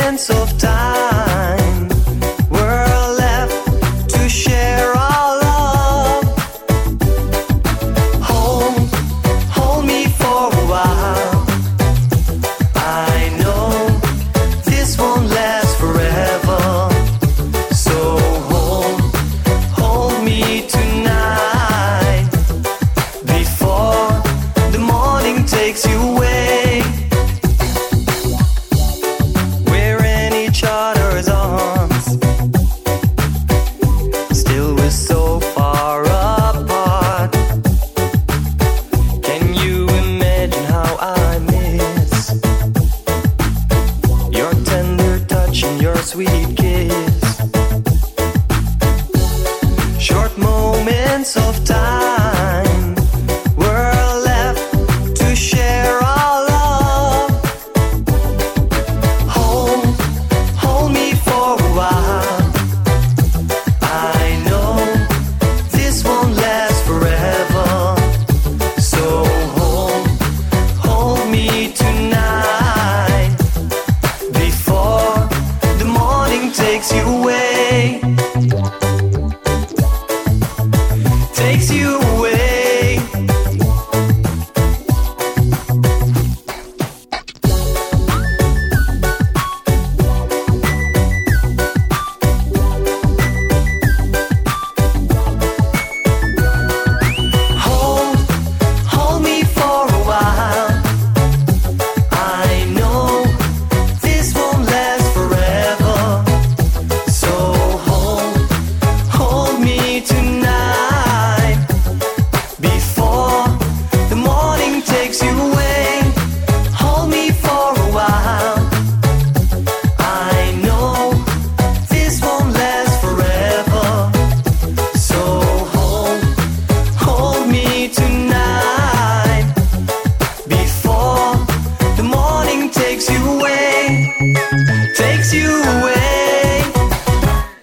moments of time were left to share our love. Hold me for a while. I know this won't last forever. So hold me tonight before the morning takes you away. We're in each other's arms, still we're so far apart. Can you imagine how I miss your tender touch and your sweet kiss? Short moments of time were left to share our love. Hold me for a while. I know this won't last forever. So hold me tonight before the morning takes you away. Takes you away. Hold me for a while. I know this won't last forever. So hold me tonight before the morning takes you away. Hold me for a while. I know this won't last forever. So hold me tonight before the morning takes you away. Takes you away.